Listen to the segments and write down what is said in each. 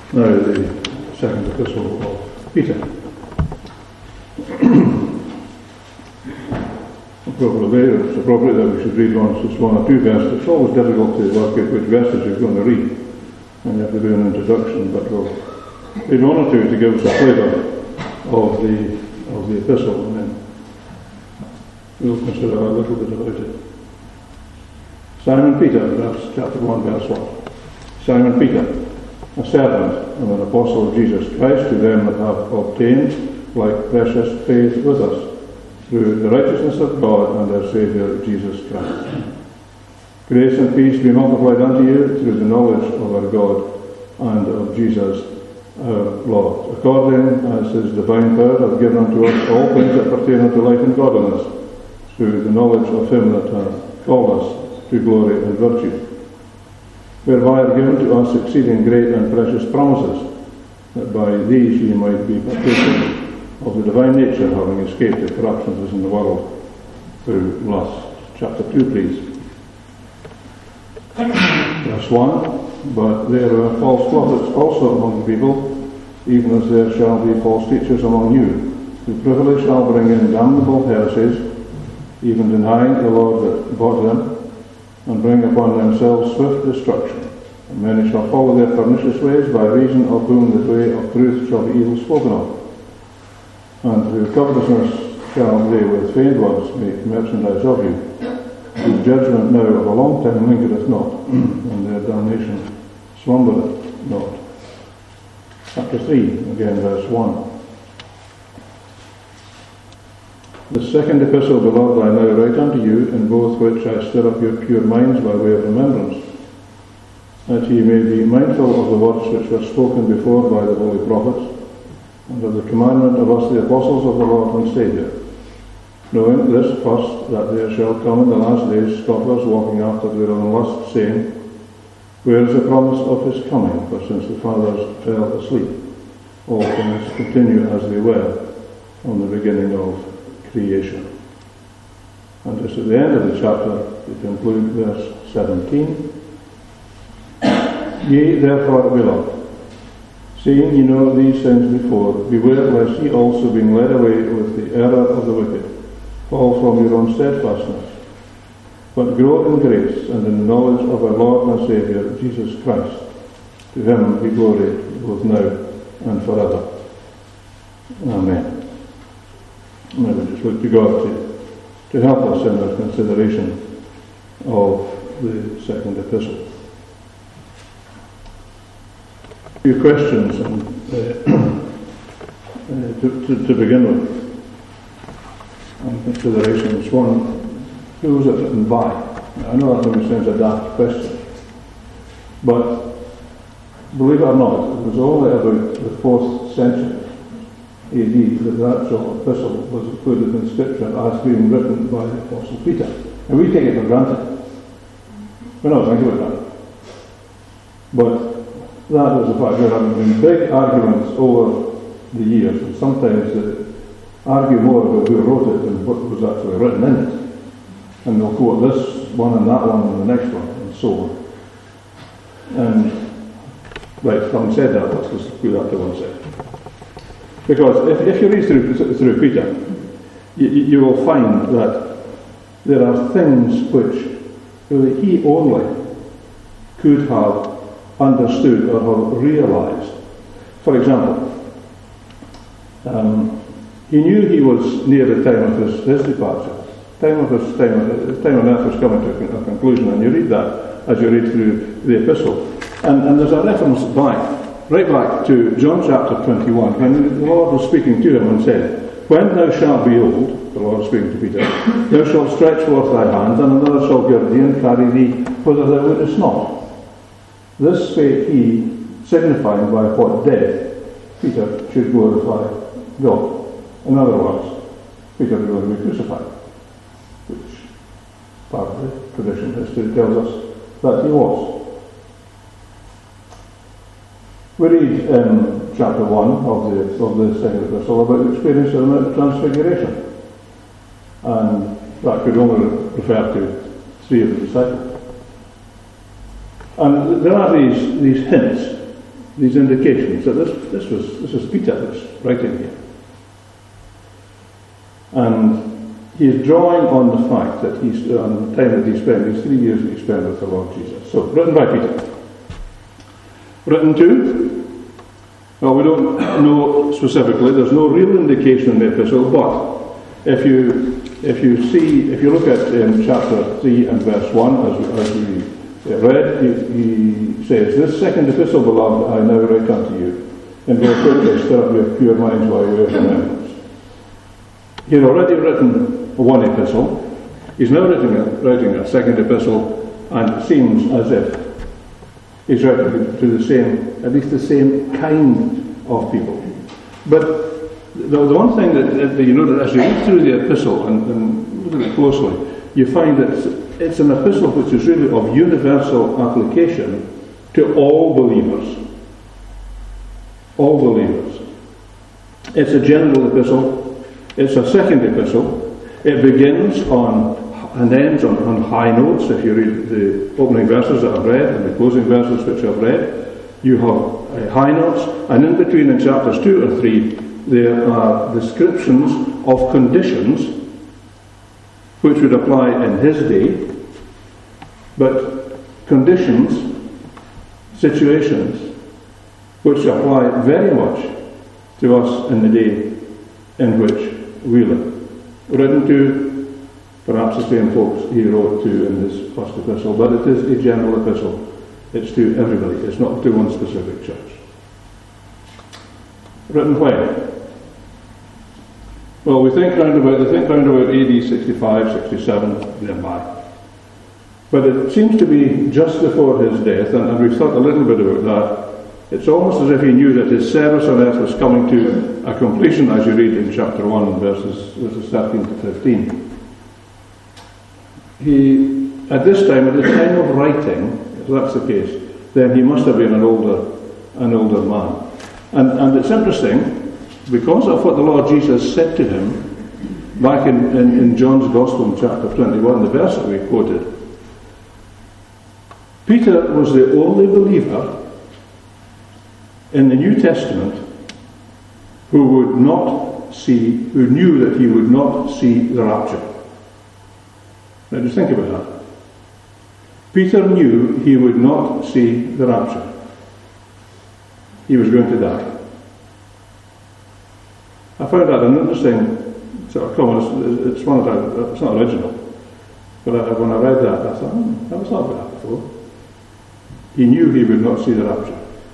Now the second epistle of Peter. It's appropriate that we should read just one or two verses. It's always difficult to work out which verses you're going to read, and you have to do an introduction, but we'll read one or two to give us a flavour of the epistle, and then we'll consider a little bit about it. Simon Peter, that's chapter 1, verse 1. Simon Peter, a servant and an apostle of Jesus Christ, to them that have obtained like precious faith with us, through the righteousness of God and our Saviour Jesus Christ. Grace and peace be multiplied unto you through the knowledge of our God and of Jesus our Lord, according as his divine power hath given unto us all things that pertain unto life and godliness, through the knowledge of him that hath called us to glory and virtue, whereby are given to us exceeding great and precious promises, that by these ye might be partakers of the divine nature, having escaped the corruption that is in the world through lust. Chapter 2, please. Verse 1. But there are false prophets also among the people, even as there shall be false teachers among you, who privily shall bring in damnable heresies, even denying the Lord that bought them, and bring upon themselves swift destruction. And many shall follow their pernicious ways, by reason of whom the way of truth shall be evil spoken of. And through covetousness shall they with feigned words make merchandise of you, whose judgment now of a long time lingereth not, and their damnation slumbereth not. Chapter 3, again verse 1. The second epistle, beloved, I now write unto you, in both which I stir up your pure minds by way of remembrance, that ye may be mindful of the words which were spoken before by the holy prophets, and of the commandment of us the apostles of the Lord and Saviour, knowing this first, that there shall come in the last days scoffers walking after their own lust, saying, Where is the promise of his coming? For since the fathers fell asleep, all things continue as they were from the beginning of creation. And just at the end of the chapter, we conclude verse 17. Ye therefore, beloved, seeing ye know these things before, beware lest ye also, being led away with the error of the wicked, fall from your own steadfastness, but grow in grace and in the knowledge of our Lord and Saviour, Jesus Christ. To him be glory both now and forever. Amen. Now we just look to God to help us in our consideration of the second epistle. A few questions to begin with, and considerations. One, who was it written by? I know that maybe sounds a daft question, but believe it or not, it was only about the 4th century AD that the actual epistle was included in Scripture as being written by the Apostle Peter. And we take it for granted. We're not thinking about that. But that is a fact. There have been big arguments over the years, and sometimes they argue more about who wrote it than what was actually written in it. And they'll quote this one and that one and the next one, and so on. And, right, having said that, let's just put that to one side. Because if you read through Peter, you will find that there are things which really he only could have understood or have realized. For example, he knew he was near the time of his departure. Time on earth was coming to a conclusion, and you read that as you read through the epistle. And there's a reference right back to John chapter 21, when the Lord was speaking to him and said, When thou shalt be old, the Lord speaking to Peter, thou shalt stretch forth thy hand, and another shall gird thee and carry thee whither thou wouldest not. This spake he, signifying by what death Peter should glorify God. In other words, Peter was going to be crucified, which part of the tradition history tells us that he was. We read in chapter 1 of the second epistle about the experience of the Transfiguration, and that could only refer to 3 of the disciples. And there are these hints these indications that this is Peter that's writing here. And he's drawing on the fact that he's, on the time that he spent, these 3 years that he spent with the Lord Jesus. So, written by Peter. Written to? Well, we don't know specifically. There's no real indication in the epistle, but if you look at chapter 3 and verse 1, as we read, he says, "This second epistle, beloved, I now write unto you, in verse 8, stir up your pure minds by way of remembrance." He had already written one epistle. He's now writing a second epistle, and it seems as if he's writing to the same, at least the same kind of people. But the one thing that you know, that as you read through the epistle and look at it closely, you find that it's an epistle which is really of universal application to all believers. All believers. It's a general epistle. It's a second epistle. It begins on and ends on high notes. If you read the opening verses that I've read and the closing verses which I've read, you have high notes, and in between, in chapters 2 and 3, there are descriptions of conditions which would apply in his day, but conditions, situations, which apply very much to us in the day in which we live. Written to perhaps the same folks he wrote to in his first epistle, but it is a general epistle. It's to everybody. It's not to one specific church. Written when? Well, they think round about AD 65, 67, thereby. But it seems to be just before his death, and we've thought a little bit about that. It's almost as if he knew that his service on earth was coming to a completion, as you read in chapter 1, verses 13 to 15. He, at this time, at the time of writing, if that's the case, then he must have been an older man. And it's interesting, because of what the Lord Jesus said to him back in John's Gospel in chapter 21, the verse that we quoted. Peter was the only believer in the New Testament who knew that he would not see the rapture. Now just think about that. Peter knew he would not see the rapture. He was going to die. I found that an interesting sort of comment. It's one of it's not original, but when I read that, I thought, I never thought about that before. He knew he would not see the rapture.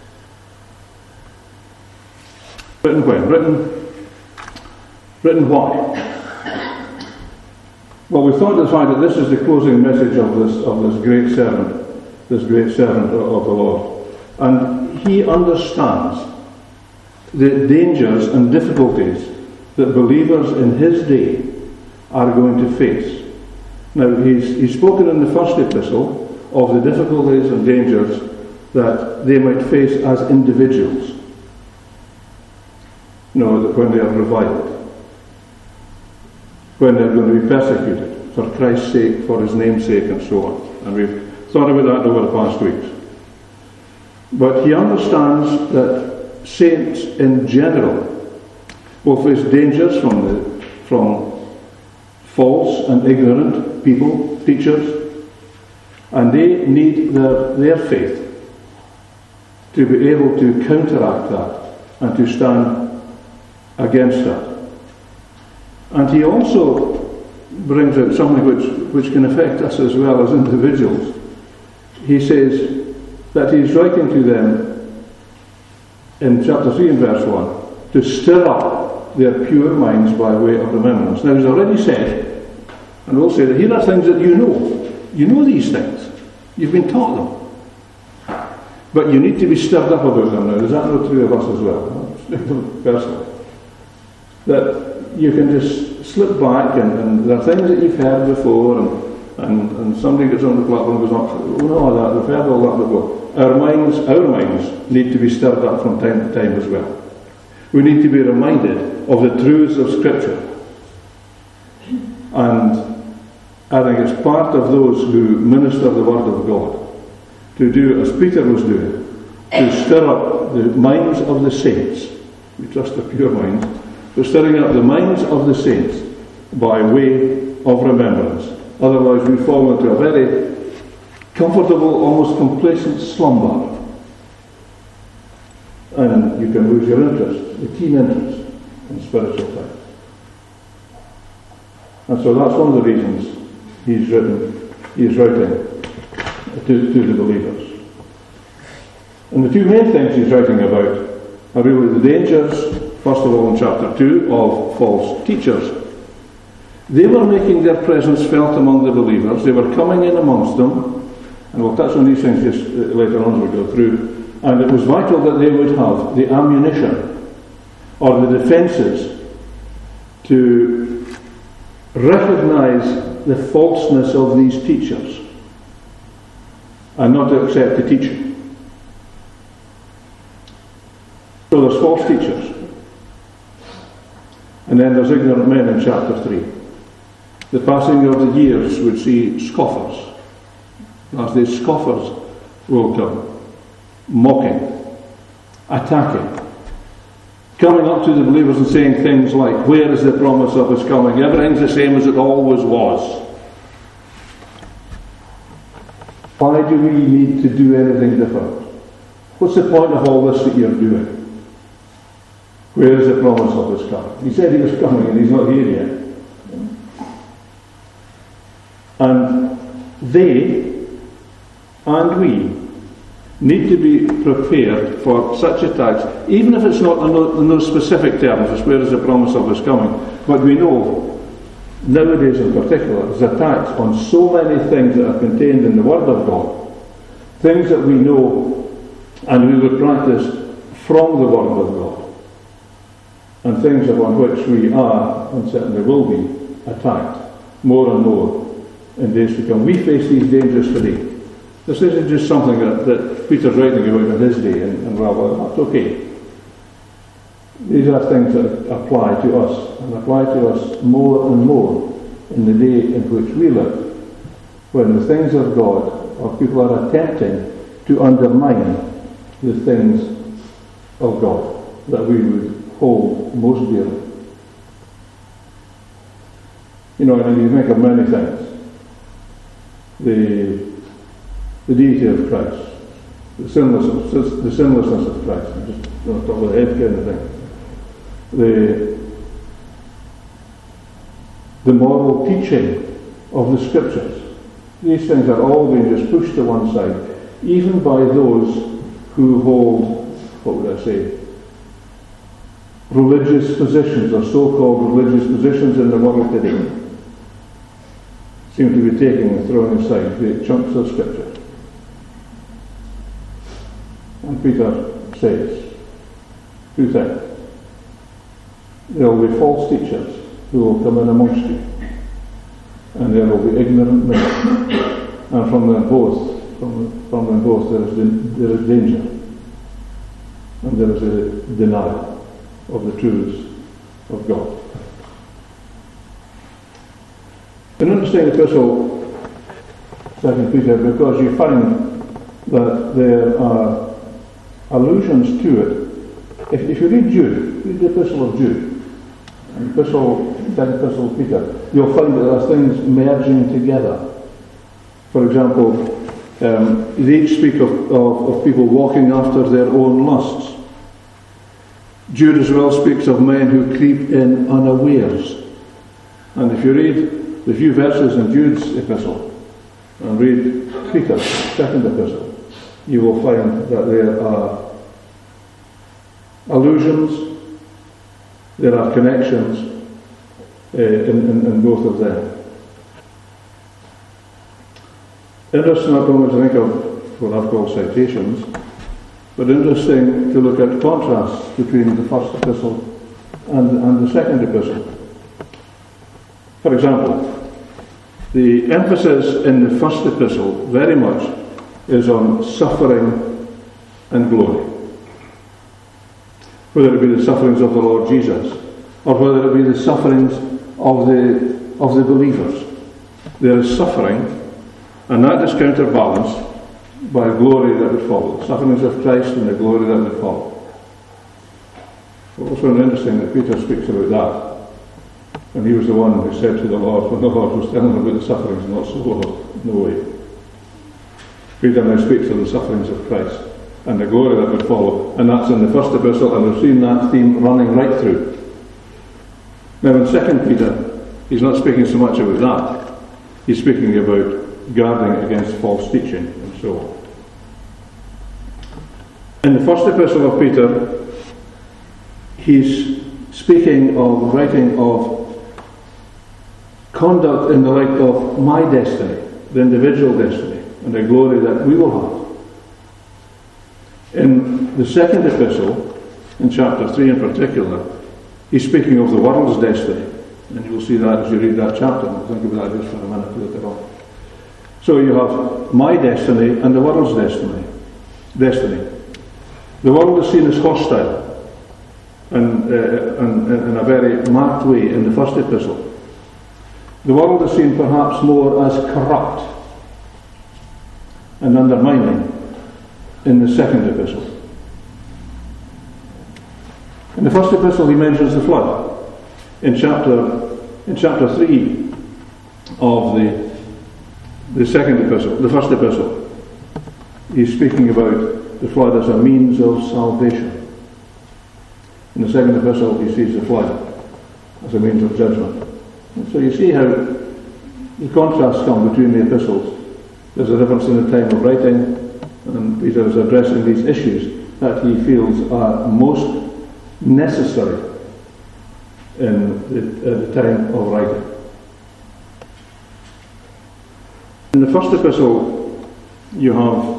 Written when? Written why? Well, we thought the fact that this is the closing message of this great servant of the Lord, and he understands the dangers and difficulties that believers in his day are going to face. Now, he's spoken in the first epistle of the difficulties and dangers that they might face as individuals. That when they are reviled, when they're going to be persecuted for Christ's sake, for his name's sake, and so on. And we've thought about that over the past weeks. But he understands that saints in general will face dangers from false and ignorant people, teachers, and they need their faith to be able to counteract that and to stand against that. And he also brings out something which can affect us as well as individuals. He says that he's writing to them in chapter 3 and verse 1 to stir up their pure minds by way of remembrance. Now he's already said, and we'll say that here are things that you know. You know these things. You've been taught them. But you need to be stirred up about them now. Is that not true of us as well? Personally. That you can just slip back and there are things that you've heard before and somebody gets on the platform and goes, oh no, we've heard all that before. Our minds need to be stirred up from time to time as well. We need to be reminded of the truths of Scripture. And I think it's part of those who minister the Word of God to do as Peter was doing, to stir up the minds of the saints. We trust their pure minds. We're stirring up the minds of the saints by way of remembrance. Otherwise we fall into a very comfortable, almost complacent slumber. And you can lose your interest, the keen interest in spiritual things. And so that's one of the reasons he's writing to the believers. And the two main things he's writing about are really the dangers, first of all in chapter 2, of false teachers. They were making their presence felt among the believers. They were coming in amongst them, and we'll touch on these things just later on as we go through. And it was vital that they would have the ammunition or the defences to recognise the falseness of these teachers and not to accept the teaching. So there's false teachers. And then there's ignorant men in chapter 3. The passing of the years would see scoffers. As these scoffers will come, mocking, attacking, coming up to the believers and saying things like, where is the promise of his coming? Everything's the same as it always was. Why do we need to do anything different? What's the point of all this that you're doing? Where is the promise of his coming? He said he was coming and he's not here yet. And they and we need to be prepared for such attacks, even if it's not in those specific terms as where is the promise of his coming. But we know, nowadays in particular, there's attacks on so many things that are contained in the Word of God, things that we know and we would practice from the Word of God, and things upon which we are, and certainly will be, attacked more and more in days to come. We face these dangers today. This isn't just something that Peter's writing about in his day, and well, that's okay. These are things that apply to us, and apply to us more and more in the day in which we live, when the things of God, or people are attempting to undermine the things of God that we would hold most dearly. You know, and you think of many things. The deity of Christ, the sinlessness of Christ, I'm just going to talk about the head kind of thing. The moral teaching of the Scriptures. These things are all being just pushed to one side, even by those who hold, what would I say, religious positions, or so-called religious positions in the world today, seem to be taking and throwing aside great chunks of Scripture. And Peter says two things. There will be false teachers who will come in amongst you, and there will be ignorant men, and from them both there is danger, and there is a denial of the truths of God. An interesting epistle, 2 Peter, because you find that there are allusions to it. If you read Jude, read the epistle of Jude, the second epistle of Peter, you'll find that there are things merging together. For example, they each speak of people walking after their own lusts. Jude as well speaks of men who creep in unawares. And if you read the few verses in Jude's epistle and read Peter's second epistle, you will find that there are allusions, there are connections in both of them. Interesting not only to think of what I've called citations, but interesting to look at contrasts between the first epistle and the second epistle. For example, the emphasis in the first epistle very much is on suffering and glory. Whether it be the sufferings of the Lord Jesus, or whether it be the sufferings of the believers. There is suffering, and that is counterbalanced by glory that would follow. The sufferings of Christ and the glory that would follow. It's also interesting that Peter speaks about that. And he was the one who said to the Lord, when the Lord was telling him about the sufferings, not so, Lord, no way. Peter now speaks of the sufferings of Christ and the glory that would follow. And that's in the first epistle, and we've seen that theme running right through. Now in 2 Peter, he's not speaking so much about that. He's speaking about guarding against false teaching and so on. In the first epistle of Peter, he's speaking of writing of conduct in the light of my destiny, the individual destiny, and the glory that we will have. In the second epistle, in chapter 3 in particular, he's speaking of the world's destiny. And you'll see that as you read that chapter. I'll think about that just for a minute later on. So you have my destiny and the world's destiny. The world is seen as hostile and in a very marked way in the first epistle. The world is seen perhaps more as corrupt and undermining in the second epistle. In the first epistle he mentions the flood. In chapter 3 of the second epistle, the first epistle, he's speaking about the flood as a means of salvation. In the second epistle he sees the flood as a means of judgment. And so you see how the contrasts come between the epistles. There's a difference in the time of writing, and Peter is addressing these issues that he feels are most necessary in the time of writing. In the first epistle, you have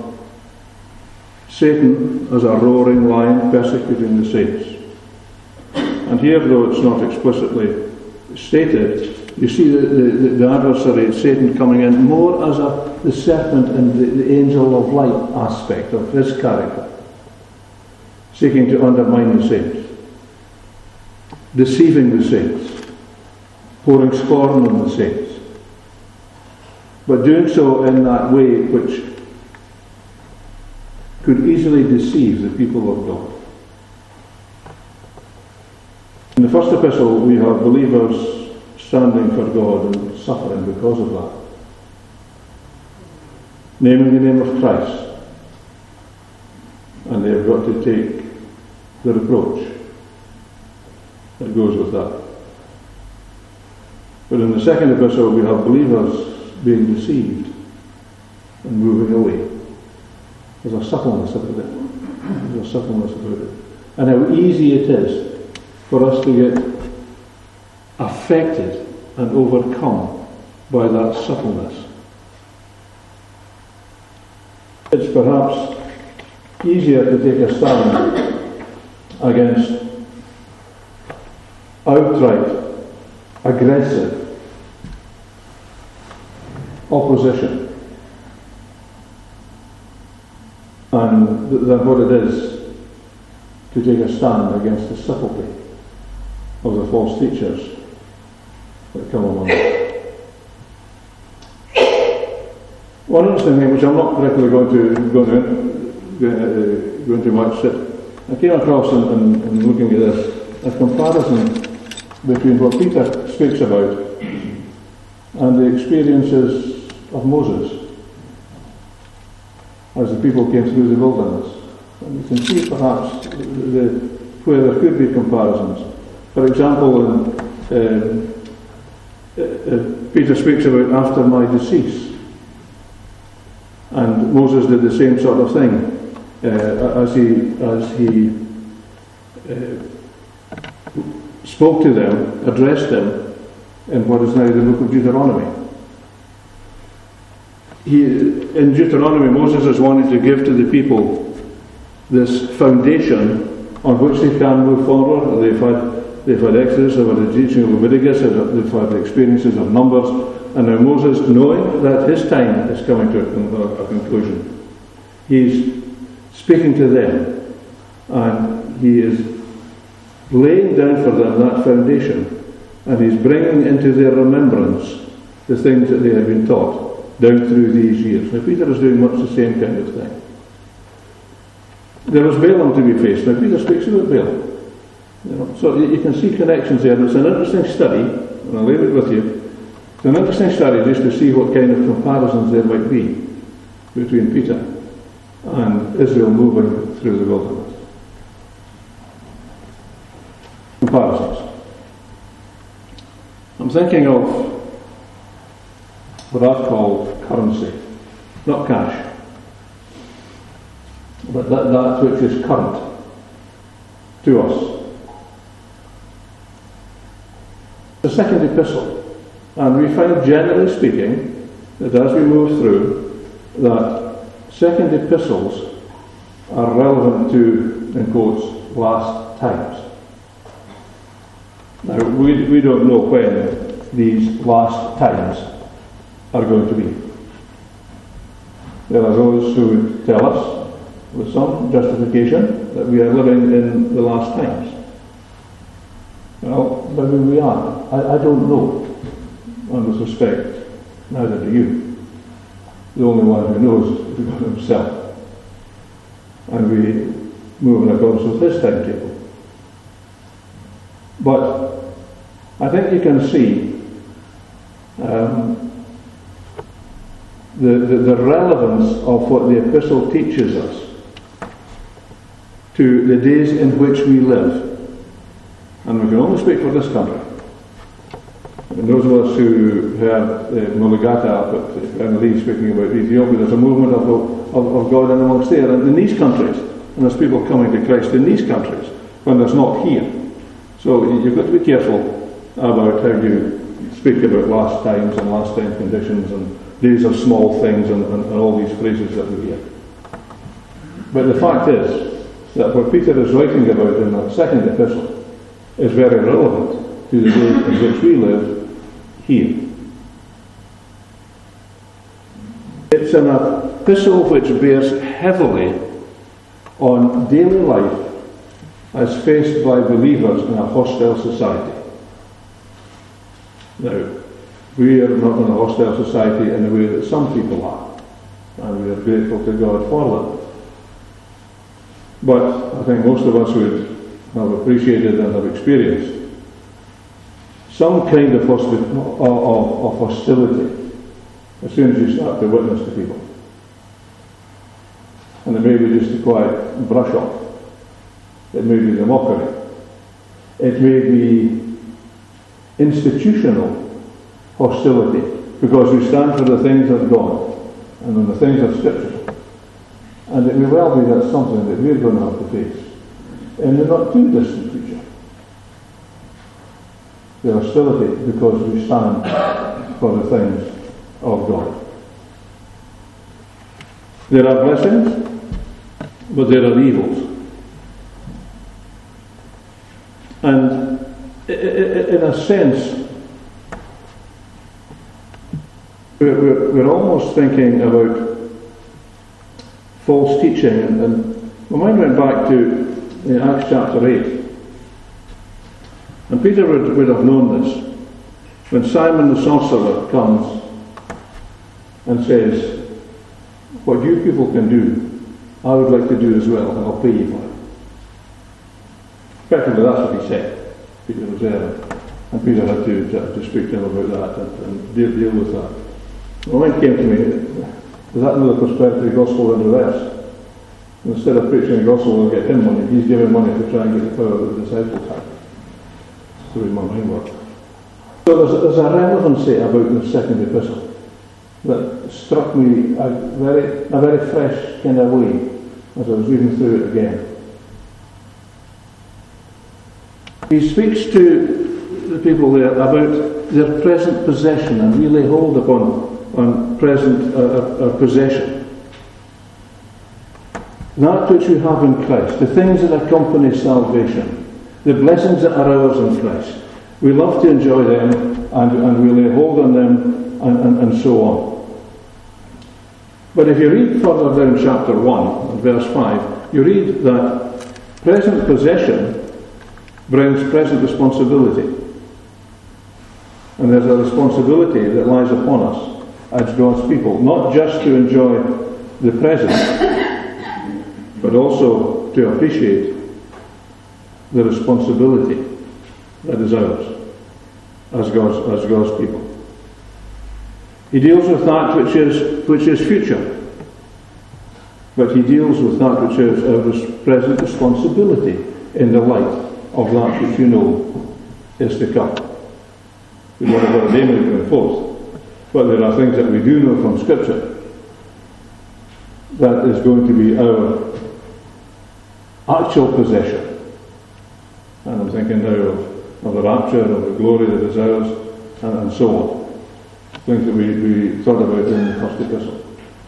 Satan as a roaring lion persecuting the saints. And here, though it's not explicitly stated, you see the adversary, Satan, coming in more as the serpent and the angel of light aspect of his character, seeking to undermine the saints, deceiving the saints, pouring scorn on the saints, but doing so in that way which could easily deceive the people of God. In the first epistle we have believers standing for God and suffering because of that, naming the name of Christ, and they've got to take the reproach that goes with that. But in the second epistle we have believers being deceived and moving away. There's a suppleness about it. There's a suppleness about it. And how easy it is for us to get affected and overcome by that suppleness. It's perhaps easier to take a stand against outright, aggressive opposition and than what it is to take a stand against the subtlety of the false teachers that come along. One interesting thing, which I'm not particularly going into much, I came across in looking at this a comparison between what Peter speaks about and the experiences of Moses as the people came through the wilderness. And you can see perhaps where there could be comparisons. For example, Peter speaks about after my decease, and Moses did the same sort of thing as he spoke to them, addressed them in what is now the book of Deuteronomy. In Deuteronomy, Moses is wanting to give to the people this foundation on which they can move forward. They've had Exodus, they've had the teaching of Leviticus, they've had the experiences of Numbers, and now Moses, knowing that his time is coming to a conclusion, he's speaking to them, and he is laying down for them that foundation, and he's bringing into their remembrance the things that they have been taught down through these years. Now Peter is doing much the same kind of thing. There was Balaam to be faced. Now Peter speaks about Balaam. So you can see connections there. It's an interesting study, and I'll leave it with you. It's an interesting study just to see what kind of comparisons there might be between Peter and Israel moving through the wilderness. Comparisons. I'm thinking of what I've called currency, not cash, but that which is current to us. The second epistle, and we find, generally speaking, that as we move through, that second epistles are relevant to, in quotes, last times. Now, we don't know when these last times are going to be. There are those who would tell us, with some justification, that we are living in the last times. Well, maybe we are. I don't know. And with respect, neither do you. The only one who knows is God himself. And we move in accordance with his timetable. But I think you can see the relevance of what the epistle teaches us to the days in which we live. And we can only speak for this country. And those of us who have Mulugata up at Emily speaking about Ethiopia, there's a movement of God in amongst there. And in these countries, and there's people coming to Christ in these countries, when there's not here. So you've got to be careful about how you speak about last times and last time conditions and days of small things and all these phrases that we hear. But the fact is that what Peter is writing about in that second epistle is very relevant to the day in which we live here. It's an epistle which bears heavily on daily life as faced by believers in a hostile society. Now, we are not in a hostile society in the way that some people are, and we are grateful to God for that. But I think most of us would have appreciated and have experienced some kind of hostility as soon as you start to witness to people. And it may be just a quiet brush off. It may be the mockery. It may be institutional hostility, because we stand for the things of God and on the things of Scripture. And it may well be that's something that we're going to have to face in the not too distant future. The hostility because we stand for the things of God. There are blessings, but there are evils. And in a sense, we're almost thinking about false teaching, and my mind went back to Acts chapter 8. And Peter would have known this. When Simon the sorcerer comes and says, what you people can do, I would like to do as well, and I'll pay you for it. Effectively, that's what he said. Peter was there, and Peter had to speak to him about that and deal with that. The mind came to me, does that know the prosperity gospel in reverse? Instead of preaching the gospel, we'll get him money. He's giving money to try and get the power that the disciples had. That's the way my mind works. So there's a relevancy about the second epistle that struck me a very fresh kind of way as I was reading through it again. He speaks to the people there about their present possession and really hold upon present possession. That which we have in Christ, the things that accompany salvation, the blessings that are ours in Christ. We love to enjoy them and we lay hold on them and so on. But if you read further down chapter 1, verse 5, you read that present possession brings present responsibility. And there's a responsibility that lies upon us as God's people, not just to enjoy the present, but also to appreciate the responsibility that is ours as God's people. He deals with that which is future, but he deals with that which is our present responsibility in the light of that which you know is to come. We don't have a name going forth, but there are things that we do know from Scripture that is going to be our actual possession. And I'm thinking now of the rapture, of the glory that is ours, and so on. Things that we thought about in the first epistle.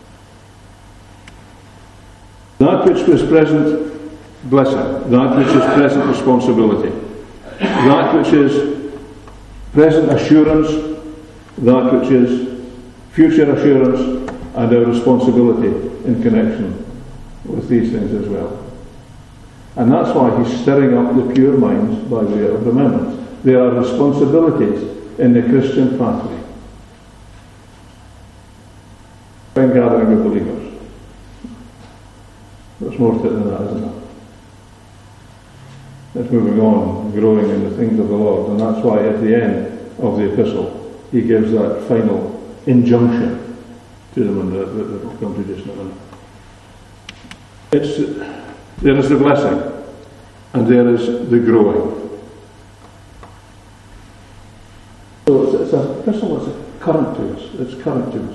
That which was present blessing, that which is present responsibility, that which is present assurance, that which is future assurance, and our responsibility in connection with these things as well. And that's why he's stirring up the pure minds by way of remembrance. There are responsibilities in the Christian pathway. When gathering with believers. There's more to it than that, isn't there? It's moving on, growing in the things of the Lord, and that's why at the end of the epistle he gives that final injunction to them, and that we'll come to just in a minute. There is the blessing, and there is the growing. So it's an epistle that's current to us. It's current to us.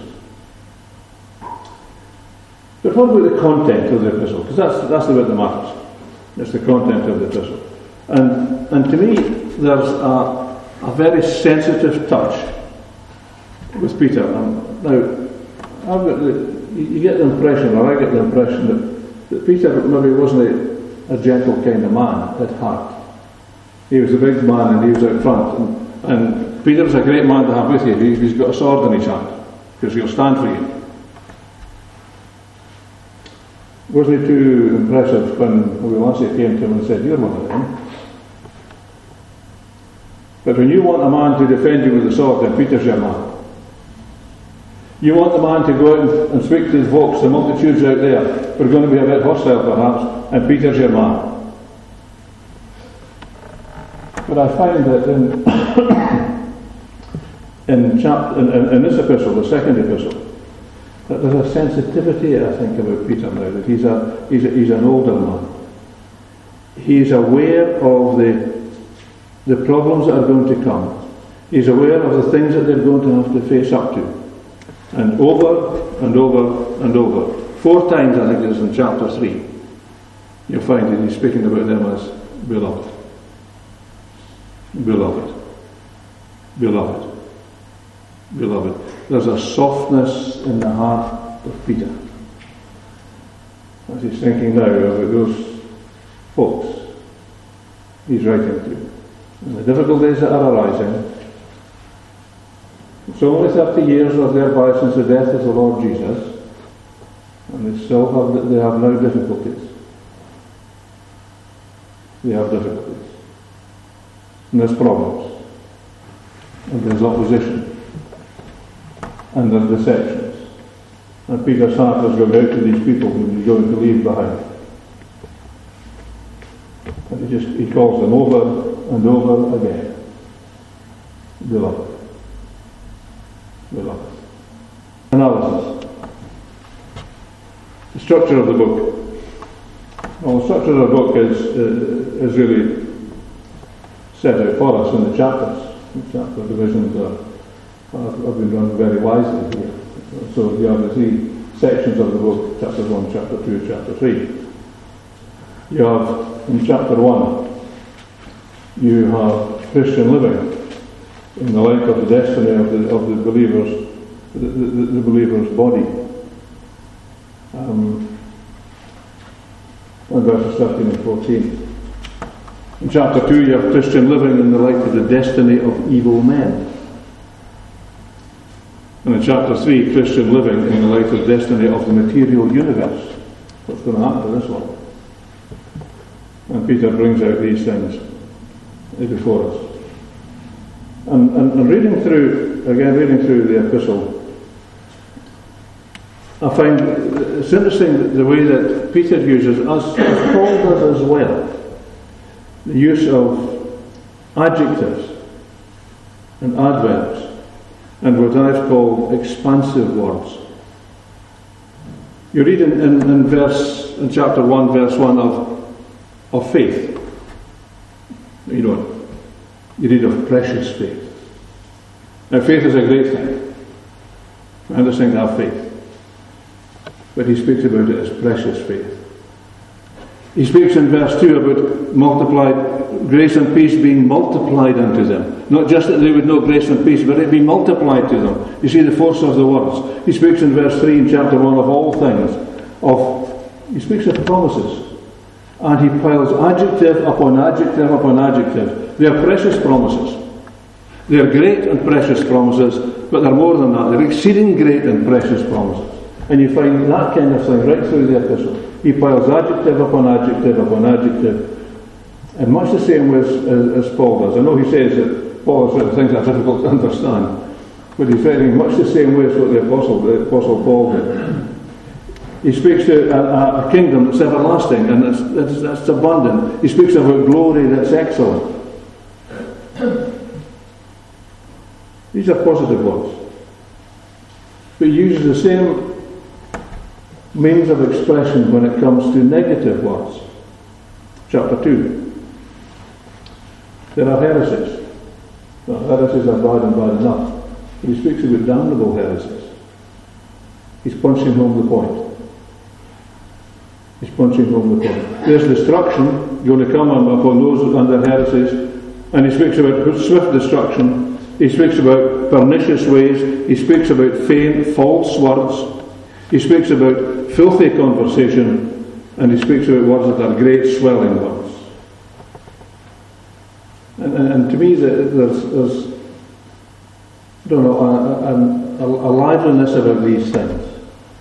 But what about the content of the epistle? Because that's the bit that matters. It's the content of the epistle. And to me, there's a very sensitive touch with Peter. Now, you get the impression, or I get the impression, that Peter maybe wasn't a gentle kind of man at heart. He was a big man and he was out front. And Peter's a great man to have with you. He's got a sword in his hand, because he'll stand for you. Wasn't he too impressive when Lassie came to him and said, "You're one of them"? But when you want a man to defend you with a sword, then Peter's your man. You want the man to go out and speak to the folks, the multitudes out there, who are going to be a bit hostile perhaps, and Peter's your man. But I find that in this epistle, the second epistle, that there's a sensitivity, I think, about Peter now, that he's an older man. He's aware of the problems that are going to come. He's aware of the things that they're going to have to face up to. And over and over and over. 4 times, I think it is in chapter 3, you'll find that he's speaking about them as beloved. Beloved. Beloved. Beloved. There's a softness in the heart of Peter as he's thinking now about those folks he's writing to, and the difficulties that are arising. It's only 30 years or thereby since the death of the Lord Jesus, and they have now difficulties. They have difficulties. And there's problems. And there's opposition. And there's deceptions. And Peter's heart has gone out to these people who he's going to leave behind. And he calls them over and over again. Beloved. Beloved. Analysis. The structure of the book. Well, the structure of the book is really set out for us in the chapters. The chapter divisions have been done very wisely here. So you have the 3 sections of the book, chapter 1, chapter 2, chapter 3. You have, in chapter 1, you have Christian living in the light of the destiny of the believers, the believer's body. And verses 13 and 14. In chapter 2 you have Christian living in the light of the destiny of evil men. And in chapter 3, Christian living in the light of the destiny of the material universe. What's going to happen to this one? And Peter brings out these things before us. And reading through the epistle, I find it's interesting the way that Peter uses, as Paul does as well, the use of adjectives and adverbs and what I've called expansive words. You read in chapter 1, verse 1 of faith. You don't. You read of precious faith. Now, faith is a great thing. I understand to have faith. But he speaks about it as precious faith. He speaks in verse 2 about multiplied grace and peace being multiplied unto them. Not just that they would know grace and peace, but it be multiplied to them. You see the force of the words. He speaks in verse 3 in chapter 1 of all things. He speaks of promises. And he piles adjective upon adjective upon adjective. They are precious promises. They are great and precious promises, but they're more than that. They're exceeding great and precious promises. And you find that kind of thing right through the epistle. He piles adjective upon adjective upon adjective, and much the same way as Paul does. I know he says that Paul has written things that are difficult to understand, but he's writing much the same way as what the Apostle Paul did. He speaks to a kingdom that's everlasting and that's abundant. He speaks of a glory that's excellent. These are positive words. But he uses the same means of expression when it comes to negative words. Chapter 2. There are heresies. Well, heresies are bad and bad enough. But he speaks about damnable heresies. He's punching home the point. He's punching home the point. There's destruction going to come upon those under heresies. And he speaks about swift destruction. He speaks about pernicious ways. He speaks about vain, false words. He speaks about filthy conversation, and he speaks about words that are great, swelling words. And to me, there's I don't know, a liveliness about these things.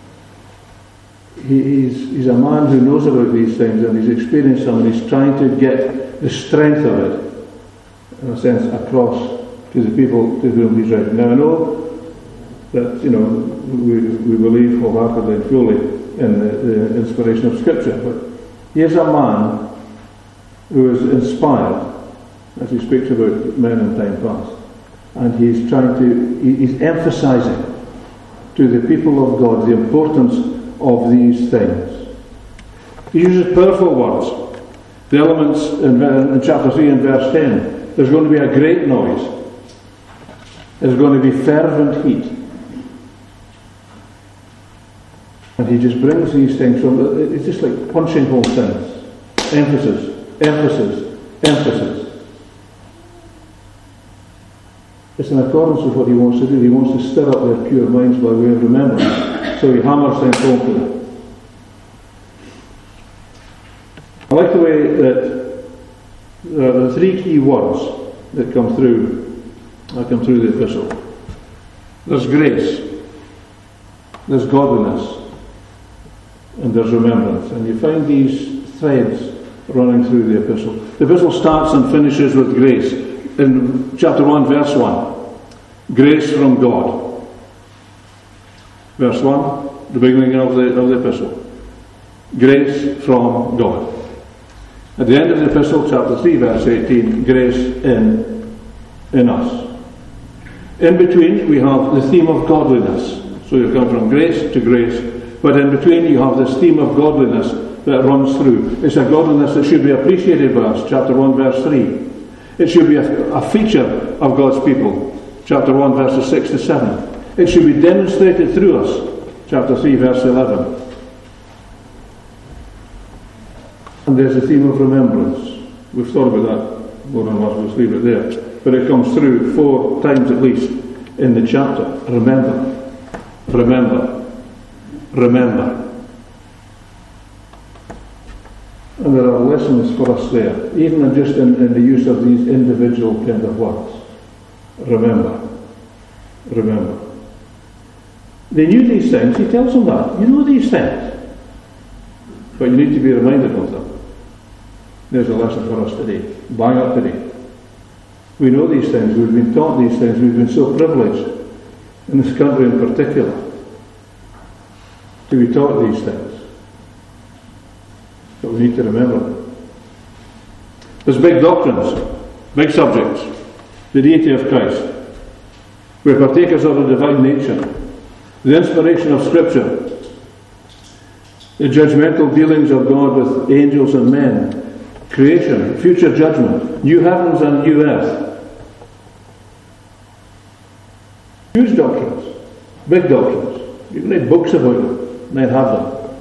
He's a man who knows about these things, and he's experienced them, and he's trying to get the strength of it, in a sense, across to the people to whom he's writing. Now, I know that, we believe wholeheartedly and fully in the inspiration of Scripture, but here's a man who is inspired, as he speaks about men in time past, and he's emphasizing to the people of God the importance of these things. He uses powerful words. The elements in chapter 3 and verse 10, there's going to be a great noise. There's going to be fervent heat. And he just brings these things from, it's just like punching home things. Emphasis, emphasis, emphasis. It's in accordance with what he wants to do. He wants to stir up their pure minds by way of remembrance. So he hammers things home to them. I like the way that there are three key words that come through the epistle. There's grace, there's godliness, and there's remembrance. And you find these threads running through the epistle. The epistle starts and finishes with grace. In chapter 1, verse 1, grace from God. Verse 1, the beginning of the epistle. Grace from God. At the end of the epistle, chapter 3, verse 18, grace in us. In between, we have the theme of godliness. So you come from grace to grace, but in between you have this theme of godliness that runs through. It's a godliness that should be appreciated by us. Chapter 1, verse 3. It should be a feature of God's people. Chapter 1, verses 6 to 7. It should be demonstrated through us. Chapter 3, verse 11. And there's a theme of remembrance. We've thought about that more than once, we'll just leave it there. But it comes through 4 times at least in the chapter. Remember, remember, remember. And there are lessons for us there, even just in the use of these individual kind of words. Remember, remember. They knew these things, he tells them that. You know these things. But you need to be reminded of them. There's a lesson for us today. Bang up today. We know these things, we've been taught these things, we've been so privileged, in this country in particular. to be taught these things. But we need to remember them. There's big doctrines, big subjects. The deity of Christ. We're partakers of the divine nature. The inspiration of Scripture. The judgmental dealings of God with angels and men. Creation, future judgment. New heavens and new earth. Huge doctrines. Big doctrines. You can read books about them. Men have them.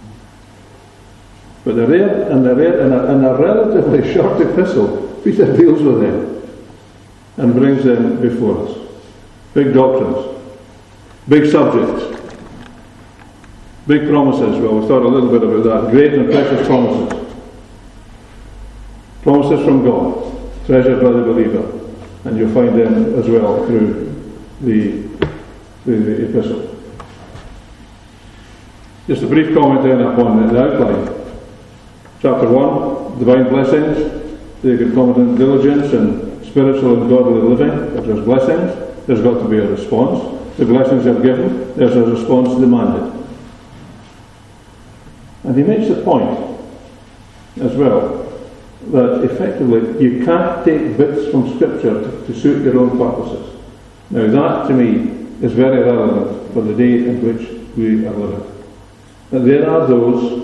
But they're there, and in a relatively short epistle, Peter deals with them and brings them before us. Big doctrines, big subjects, big promises. Well, we thought a little bit about that. Great and precious promises. Promises from God, treasured by the believer. And you'll find them as well through the epistle. Just a brief comment then upon the outline. Chapter 1, divine blessings, the concomitant diligence and spiritual and godly living. If there's blessings, there's got to be a response. The blessings are given, there's a response demanded. And he makes the point as well that effectively you can't take bits from Scripture to suit your own purposes. Now that to me is very relevant for the day in which we are living. That there are those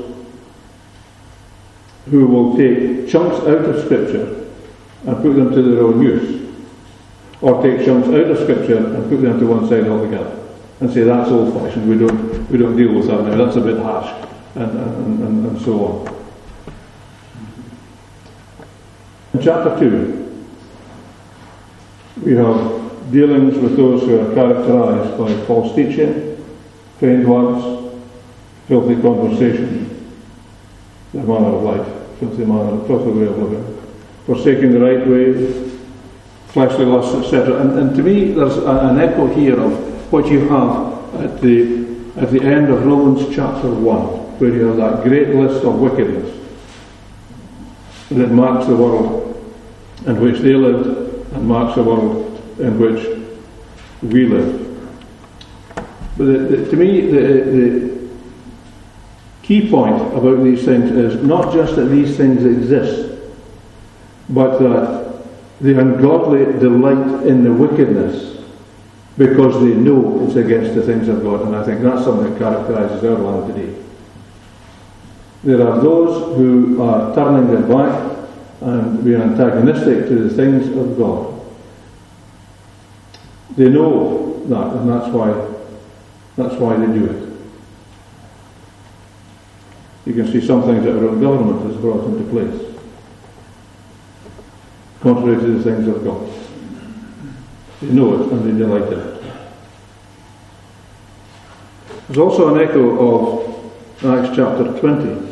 who will take chunks out of Scripture and put them to their own use, or take chunks out of Scripture and put them to one side altogether, and say that's old-fashioned. We don't deal with that now. That's a bit harsh, and so on. In chapter 2, we have dealings with those who are characterized by false teaching, feigned words, filthy conversation, their manner of life, filthy way of living, forsaking the right way, fleshly lusts, etc. And to me, there's an echo here of what you have at the end of Romans chapter 1, where you have that great list of wickedness that marks the world in which they lived and marks the world in which we live. But to me, the key point about these things is not just that these things exist, but that the ungodly delight in the wickedness because they know it's against the things of God. And I think that's something that characterizes our land today. There are those who are turning their back and being antagonistic to the things of God. They know that, and that's why they do it. You can see some things that our own government has brought into place, contrary to the things of God. They know it and they delight in it. There's also an echo of Acts chapter 20,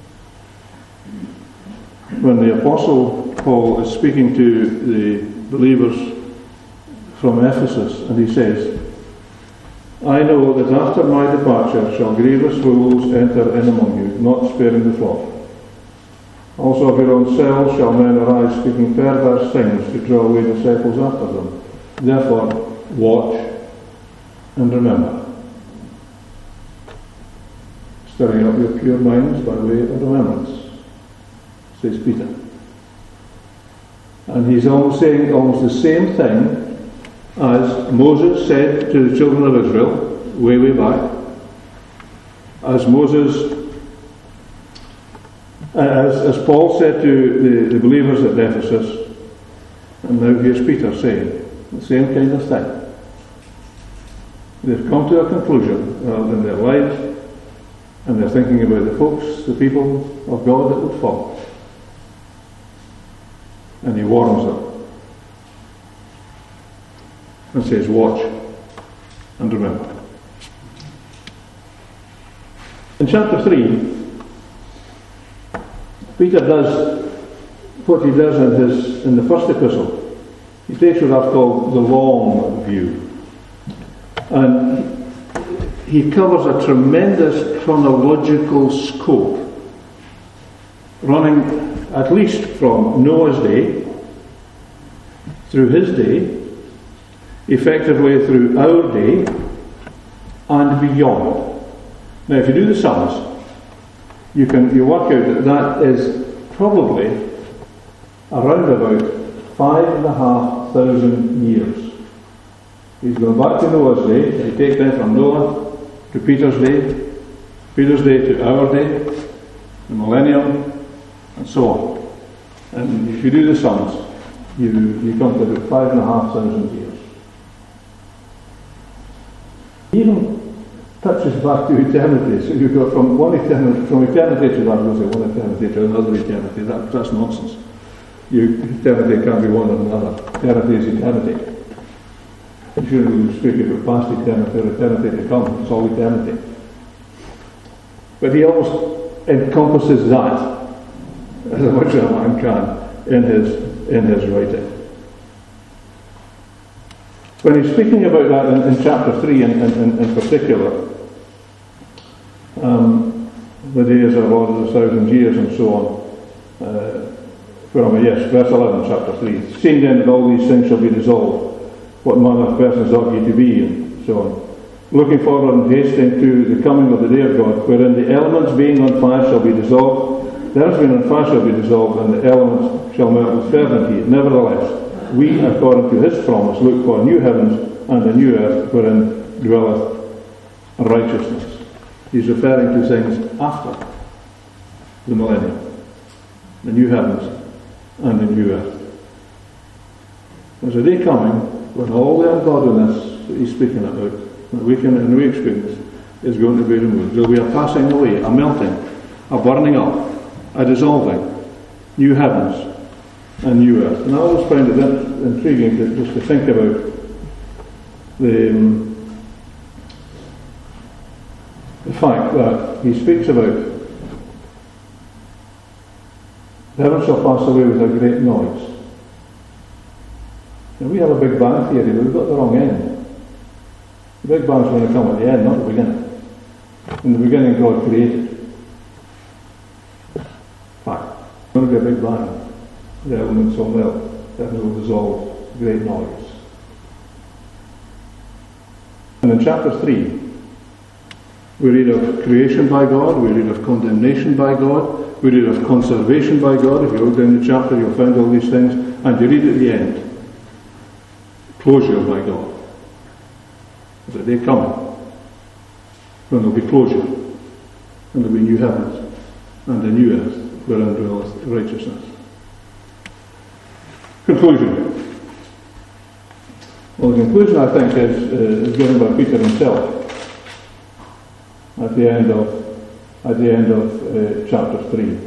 when the Apostle Paul is speaking to the believers from Ephesus, and he says, I know that after my departure shall grievous fools enter in among you, not sparing the flock. Also of your own selves shall men arise speaking perverse things to draw away disciples after them. Therefore, watch and remember. Stirring up your pure minds by way of remembrance, says Peter. And he's almost saying almost the same thing as Moses said to the children of Israel way back. As Paul said to the believers at Ephesus, and now here's Peter saying the same kind of thing. They've come to a conclusion in their lives, and they're thinking about the folks, the people of God that would fall. And he warns them and says, watch and remember. In chapter 3, Peter does what he does in the first epistle. He takes what I've called the long view. And he covers a tremendous chronological scope, running at least from Noah's day, through his day, effectively through our day, and beyond. Now, if you do the sums, you work out that is probably around about 5,500 years. He's going back to Noah's day. He takes them from Noah to Peter's day to our day, the millennium, and so on. And if you do the sums, you come to about 5,500 years. Even touches back to eternity. So you go from eternity to that, one eternity to another eternity. That's nonsense. Eternity can't be one or another. Eternity is eternity. You shouldn't speak about past eternity or eternity to come. It's all eternity. But he almost encompasses that as much as a man can in his writing. When he's speaking about that in chapter 3 in particular, the days are Lord of 1,000 years and so on. Verse 11, chapter 3. Seeing then that all these things shall be dissolved, what manner of persons ought ye to be, and so on. Looking forward and hasting to the coming of the day of God, wherein the elements being on fire shall be dissolved. The earth being on fire shall be dissolved, and the elements shall melt with fervent heat. Nevertheless, we, according to his promise, look for new heavens and a new earth wherein dwelleth righteousness. He's referring to things after the millennium. The new heavens and the new earth. There's a day coming when all the ungodliness that he's speaking about, that we experience, is going to be removed. There will be a passing away, a melting, a burning up, a dissolving, new heavens and new earth. And I always find it intriguing just to think about the fact that he speaks about the heavens shall pass away with a great noise. And we have a Big Bang theory, but we've got the wrong end. The Big Bang's going to come at the end, not the beginning. In the beginning, God created. Fact. It's going to be a Big Bang. The elements will melt, the heavens will dissolve, great noise. And in chapter 3, we read of creation by God, we read of condemnation by God, we read of conservation by God. If you look down the chapter, you'll find all these things. And you read at the end, closure by God. There's a day coming when there'll be closure, and there'll be new heavens and a new earth wherein dwelleth righteousness. Conclusion. Well, the conclusion, I think, is given by Peter himself at the end of chapter 3.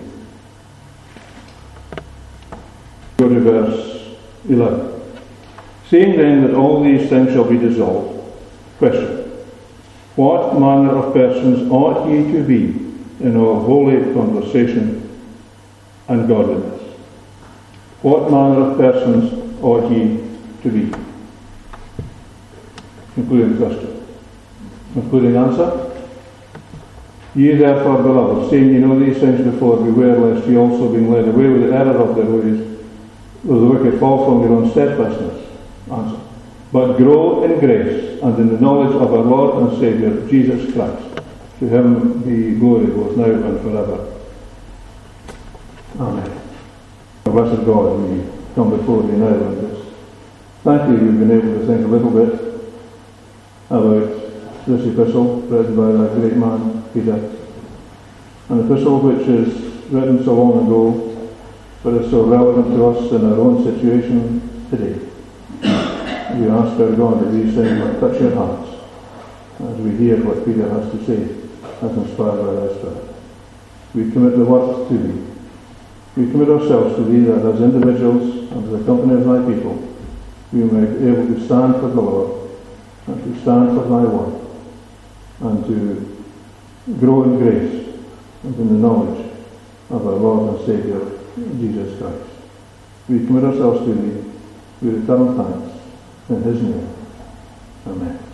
Go to verse 11. Seeing then that all these things shall be dissolved. Question. What manner of persons ought ye to be in all holy conversation and godliness? What manner of persons ought ye to be? Concluding question. Concluding answer. Ye therefore, beloved, seeing ye know these things before, beware lest ye also, being led away with the error of their ways, will the wicked fall from your own steadfastness. Answer. But grow in grace and in the knowledge of our Lord and Saviour, Jesus Christ. To him be glory both now and forever. Amen. Blessed God, we come before thee now and just thank you you've been able to think a little bit about this epistle written by that great man, Peter. An epistle which is written so long ago, but is so relevant to us in our own situation today. We ask our God that these things might touch your hearts as we hear what Peter has to say, as inspired by thy Spirit. We commit the work to thee. We commit ourselves to thee that as individuals and as a company of thy people, we may be able to stand for the Lord and to stand for thy word and to grow in grace and in the knowledge of our Lord and Saviour, Jesus Christ. We commit ourselves to thee. We return thanks in his name. Amen.